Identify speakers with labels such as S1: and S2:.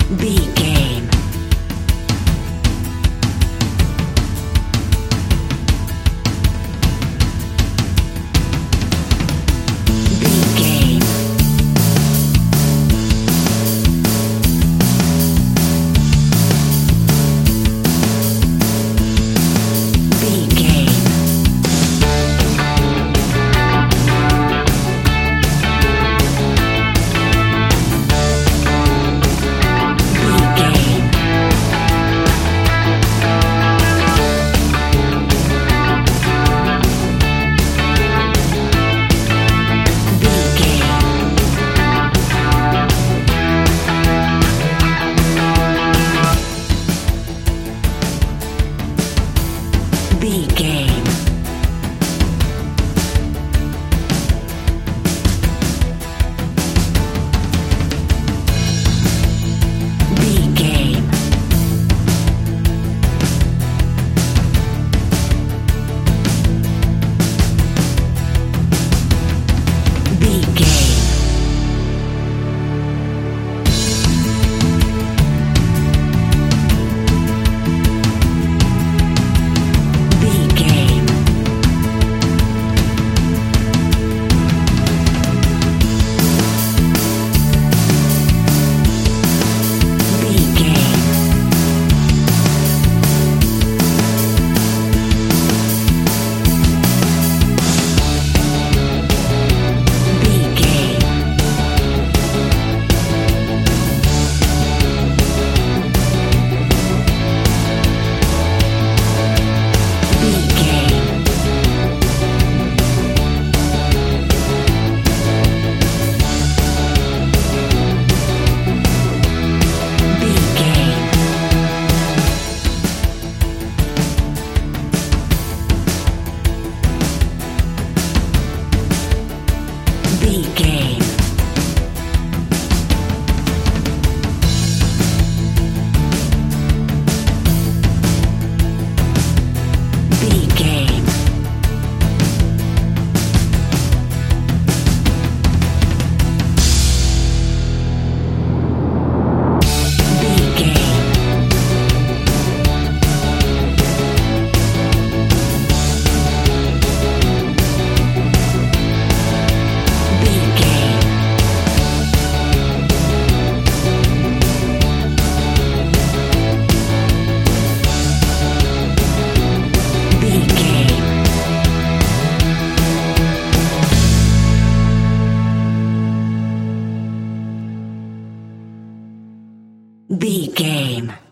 S1: B game. B game. B game. B game. B game. B game. B game. B game. B game. B game. B game. B game. B game. B game. B game. B game. B game.